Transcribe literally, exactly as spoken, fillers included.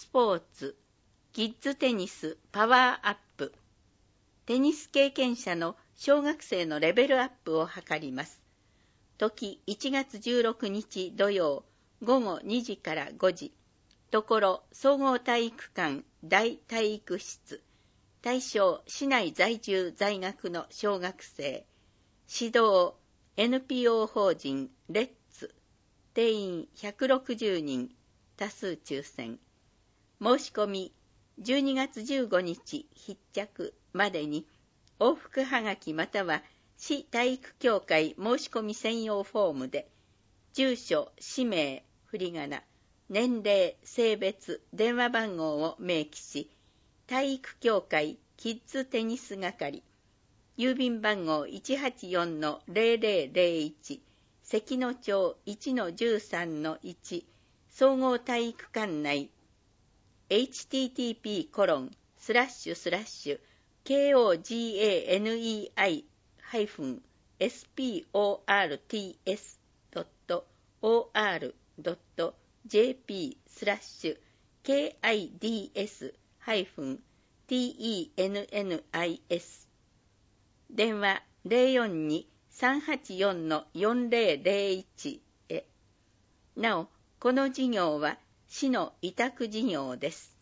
スポーツ、キッズテニスパワーアップ。テニス経験者の小学生のレベルアップを図ります。時いちがつじゅうろくにち土曜ごごにじからごじ。ところ総合体育館大体育室。対象市内在住在学の小学生。指導 エヌピーオー 法人レッツ。定員ひゃくろくじゅうにん。多数抽選。申し込みじゅうにがつじゅうごにち必着までに往復はがきまたは市体育協会申し込み専用フォームで住所、氏名、振り仮名、年齢、性別、電話番号を明記し体育協会キッズテニス係郵便番号 いちはちよんのゼロゼロゼロいち 関野町 いちのじゅうさんのいち 総合体育館内エイチティーティーピーコロンスラッシュスラッシュケーオージーエーエヌイーアイハイフンエスピーオーアールティーエスドットオーアールドットジェーピースラッシュケーアイディーエスハイフンティーイーエヌエヌアイエス電話ゼロよんに さんはちよんのよんゼロゼロいちへ。なお、この事業は市の委託事業です。